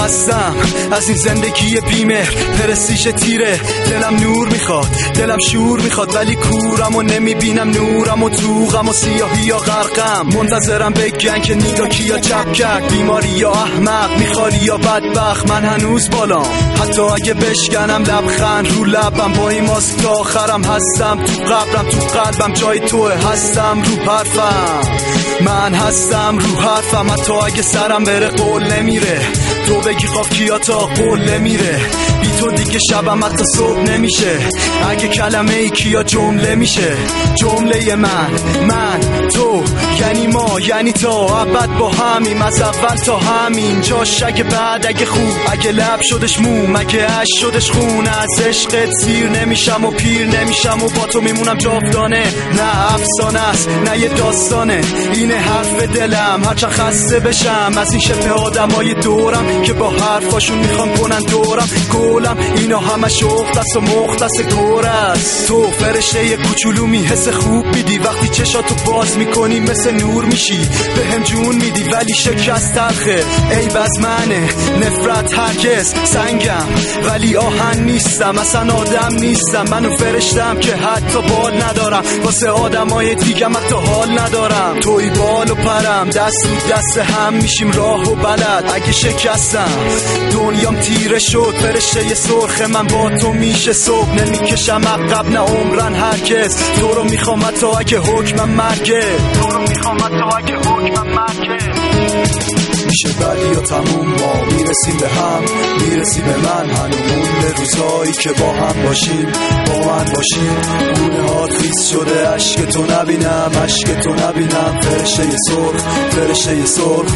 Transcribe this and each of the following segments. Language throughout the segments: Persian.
خستم از این زندگی بیمهر، پرستیژ تیره. دلم نور میخواد، دلم شور میخواد، ولی کورم و نمیبینم نورم و توغم و سیاهی یا غرقم. منتظرم بگن که نیداکی یا چپکک، بیماری یا احمق، میخواری یا بدبخت. من هنوز بالام حتی اگه بشکنم لبخند رو لبم، با این ماسک تا آخرم هستم. تو قبرم تو قلبم جای توه، هستم رو حرفم، من هستم رو حرفم. حتی اگه سرم بره قول نمیره، تو بگی خواب کیا تا قول نمیره. بی تو دیگه شبم حتی صبح نمیشه، اگه کلمه ای کیا جمله میشه. جمله من تو یعنی ما، یعنی تا ابد با همیم، از اول تا همین جاش. اگه بعد اگه خوب، اگه لب شدش موم، اگه عشق شدش خون، از عشقت سیر نمیشم و پیر نمیشم و با تو میمونم جاودانه. نه افسانه است نه یه داستانه، اینه حرف دلم. هرچند خسته بشم از این شبه آدمای دورم که با حرفاشون میخوان کنن دورم گولم، اینا همه شوق دست و مختص گور است. تو فرشته یه کوچولو حس خوب میدی، وقتی چشاتو باز میکنی مثل نور میشی، به هم جون میدی ولی شکست تلخه. عیب از منه نفرت هرگز سنگم، ولی آهن نیستم، اصلا آدم نیستم. منو فرشتم که حتی بال ندارم، واسه آدمای دیگم حتی حال ندارم. توی بال و پرم، دست رو دست هم میشیم راه و بلد. اگه شکستم دنیام تیره شد، فرشته سرخ من با تو میشه صبح. نمیکشم عقب نه عمرن هرگز، تو رو میخوام حتی اگه حکمم مرگه، تو رو میخوام حتی اگه حکمم مرگه. میشه بعدی یا تموم، ما میرسیم به هم، میرسی به من. هنوز به روزهایی که با هم باشیم، با من باشیم. گونه هات خیس شده، عشق تو نبینم، عشق تو نبینم. فرشته سرخ، فرشته سرخ.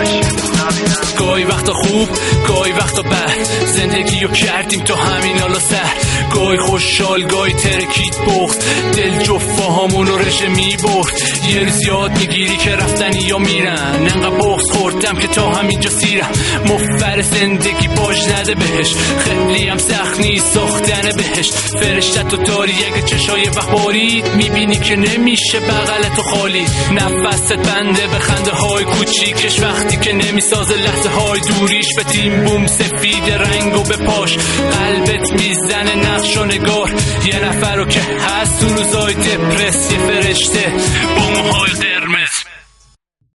گاهی وقتا خوب، گاهی وقتا بد، زندگیو کردیم تا همین حالا سر. گاهی خوشحال، گاهی ترکید بخت، دل جفاهامونو رژه میبرد. یه روز یاد میگیری که رفتنی یا میرن، انقدر بغض خوردم که تا همینجا سیرم. مفر زندگی باج نده بهش، خیلی هم سخت نیست ساختن بهش. فرشتتو داری اگه چشای بخارید، میبینی که نمیشه بغلتو خالی. نفست بنده به خنده های کوچیکش، وقتی که نمیسازه لحظه های دوریش. به تیم بوم سفید رنگو به پاش، قلبت میزنه نقش و نگار. یه نفر رو که هست تو روزای دپرس، یه فرشته با موهای